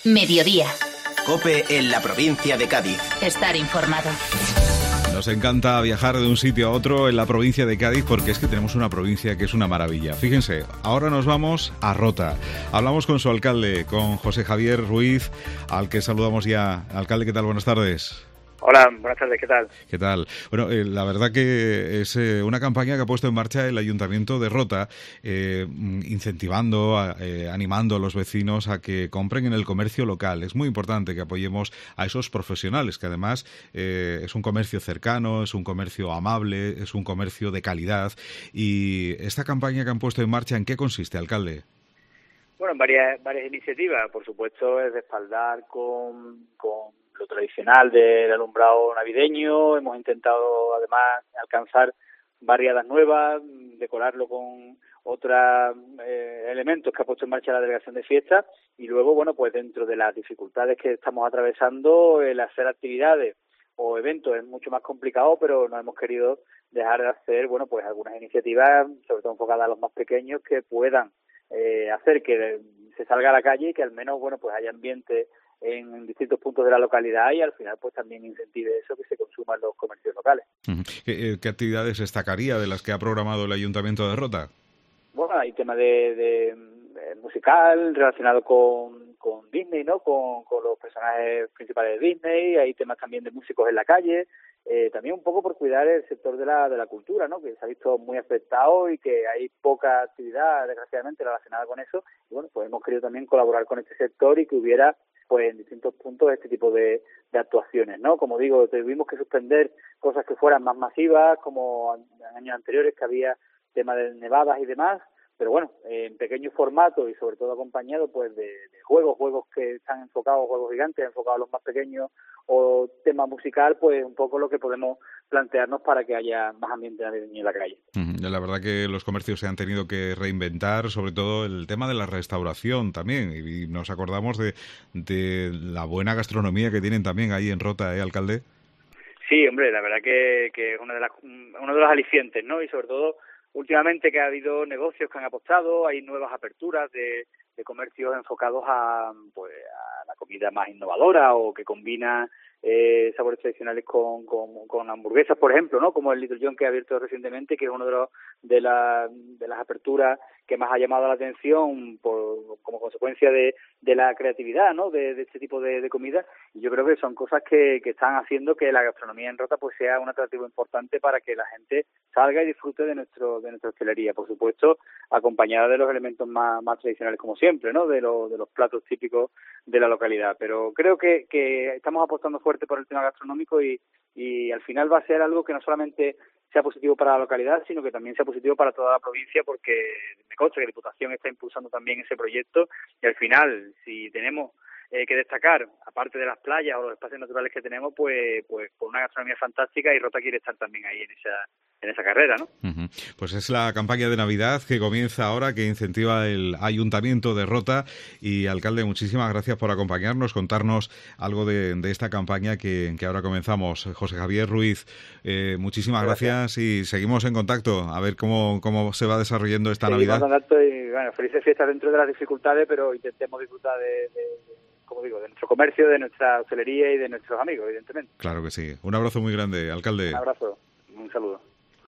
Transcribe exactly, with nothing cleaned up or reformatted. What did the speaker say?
Mediodía. COPE en la provincia de Cádiz. Estar informado. Nos encanta viajar de un sitio a otro en la provincia de Cádiz porque es que tenemos una provincia que es una maravilla. Fíjense, ahora nos vamos a Rota. Hablamos con su alcalde, con José Javier Ruiz, al que saludamos ya. Alcalde, ¿qué tal? Buenas tardes. Hola, buenas tardes, ¿qué tal? ¿Qué tal? Bueno, eh, la verdad que es eh, una campaña que ha puesto en marcha el Ayuntamiento de Rota, eh, incentivando, eh, animando a los vecinos a que compren en el comercio local. Es muy importante que apoyemos a esos profesionales, que además eh, es un comercio cercano, es un comercio amable, es un comercio de calidad. Y esta campaña que han puesto en marcha, ¿en qué consiste, alcalde? Bueno, varias varias iniciativas. Por supuesto, es respaldar con... con lo tradicional del alumbrado navideño. Hemos intentado además alcanzar barriadas nuevas, decorarlo con otros eh, elementos que ha puesto en marcha la Delegación de Fiestas, y luego, bueno, pues dentro de las dificultades que estamos atravesando, el hacer actividades o eventos es mucho más complicado, pero no hemos querido dejar de hacer, bueno, pues algunas iniciativas, sobre todo enfocadas a los más pequeños, que puedan eh, hacer que se salga a la calle y que al menos, bueno, pues haya ambiente en distintos puntos de la localidad y al final pues también incentive eso, que se consuman los comercios locales. ¿Qué, qué actividades destacaría de las que ha programado el Ayuntamiento de Rota? Bueno, hay temas de, de, de musical relacionado con, con Disney, ¿no? Con, con los personajes principales de Disney. Hay temas también de músicos en la calle. Eh, también un poco por cuidar el sector de la de la cultura, ¿no? Que se ha visto muy afectado y que hay poca actividad, desgraciadamente, relacionada con eso. Y bueno, pues hemos querido también colaborar con este sector y que hubiera pues en distintos puntos este tipo de, de actuaciones, ¿no? Como digo, tuvimos que suspender cosas que fueran más masivas, como en años anteriores que había temas de nevadas y demás, pero bueno, en pequeño formato y sobre todo acompañado pues de, de juegos, juegos que están enfocados, juegos gigantes enfocados a los más pequeños, o tema musical, pues un poco lo que podemos plantearnos para que haya más ambiente navideño en la calle. Uh-huh. La verdad que los comercios se han tenido que reinventar, sobre todo el tema de la restauración también, y nos acordamos de, de la buena gastronomía que tienen también ahí en Rota, ¿eh, alcalde? Sí, hombre, la verdad que, que es una de las, uno de los alicientes, ¿no? Y sobre todo últimamente que ha habido negocios que han apostado, hay nuevas aperturas de, de comercios enfocados a, pues, a la comida más innovadora o que combina eh, sabores tradicionales con, con, con hamburguesas, por ejemplo, ¿no? Como el Little John, que ha abierto recientemente, que es uno de los de, la, de las aperturas que más ha llamado la atención por, como consecuencia de, de la creatividad, ¿no? De, de este tipo de, de comida. Y yo creo que son cosas que, que están haciendo que la gastronomía en Rota pues sea un atractivo importante para que la gente salga y disfrute de nuestro de nuestra hostelería, por supuesto, acompañada de los elementos más, más tradicionales como siempre, ¿no? De, lo, de los platos típicos de la localidad. Pero creo que, que estamos apostando fuerte por el tema gastronómico y, y al final va a ser algo que no solamente sea positivo para la localidad, sino que también sea positivo para toda la provincia, porque me consta que la Diputación está impulsando también ese proyecto y al final, si tenemos eh, que destacar, aparte de las playas o los espacios naturales que tenemos, pues pues por una gastronomía fantástica, y Rota quiere estar también ahí en esa en esa carrera, ¿no? Uh-huh. Pues es la campaña de Navidad que comienza ahora, que incentiva el Ayuntamiento de Rota. Y, alcalde, muchísimas gracias por acompañarnos, contarnos algo de, de esta campaña que, que ahora comenzamos. José Javier Ruiz, eh, muchísimas gracias. gracias y seguimos en contacto a ver cómo, cómo se va desarrollando esta seguimos Navidad. En contacto y, bueno, felices fiestas dentro de las dificultades, pero intentemos disfrutar de, de, de, como digo, de nuestro comercio, de nuestra hostelería y de nuestros amigos, evidentemente. Claro que sí. Un abrazo muy grande, alcalde. Un abrazo, un saludo.